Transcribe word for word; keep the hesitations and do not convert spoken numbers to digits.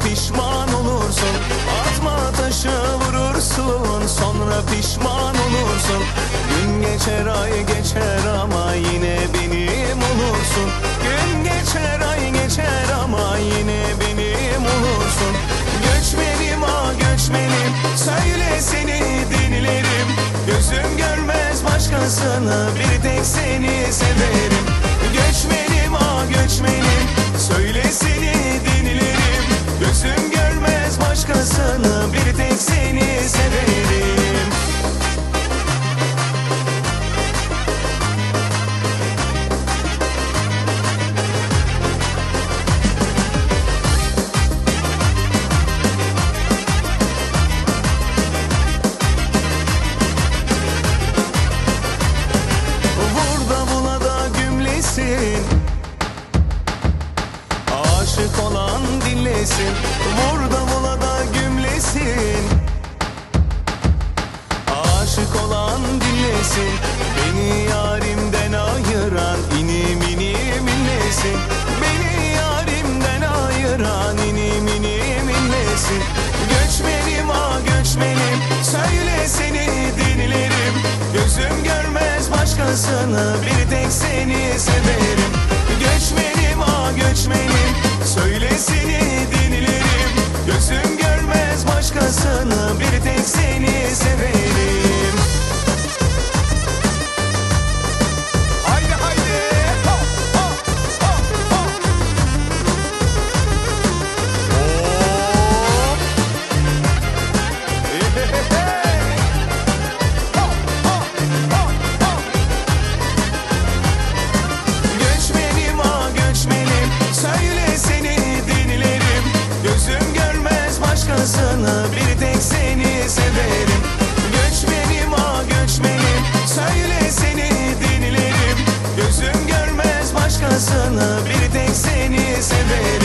pişman olursun. Atma taşı vurursun, sonra pişman olursun. Gün geçer ay geçer ama yine benim olursun. Gün geçer ay geçer ama yine benim olursun. Göçmenim ah göçmenim, söyle seni dinlerim. Gözüm görmez başkasını, bir tek seni severim. Göçmenim ah göçmenim, söyle seni dinlerim. Gözüm görmez başkasını, bir tek seni severim. Aşık olan dinlesin, vur davula da gümlesin. Aşık olan dinlesin, beni yarimden ayıran inim inim inlesin. Beni yarimden ayıran inim inim inlesin. Göçmenim ah göçmenim, söyle seni dinlerim. Gözüm görmez başkasını, bir tek seni severim. Göçmenim ah göçmenim, söyle seni dinlerim. Gözüm görmez başkasını, bir tek seni severim. Haydi haydi ho, ho, ho, ho. Hop. Hey, hey, hey. Ho, ho, ho, ho. Göçmenim ah göçmenim, söyle seni dinlerim. Gözüm görmez başkasını, bir tek seni severim. Göçmenim ah göçmenim, söyle seni dinlerim. Gözüm görmez başkasını, bir tek seni severim.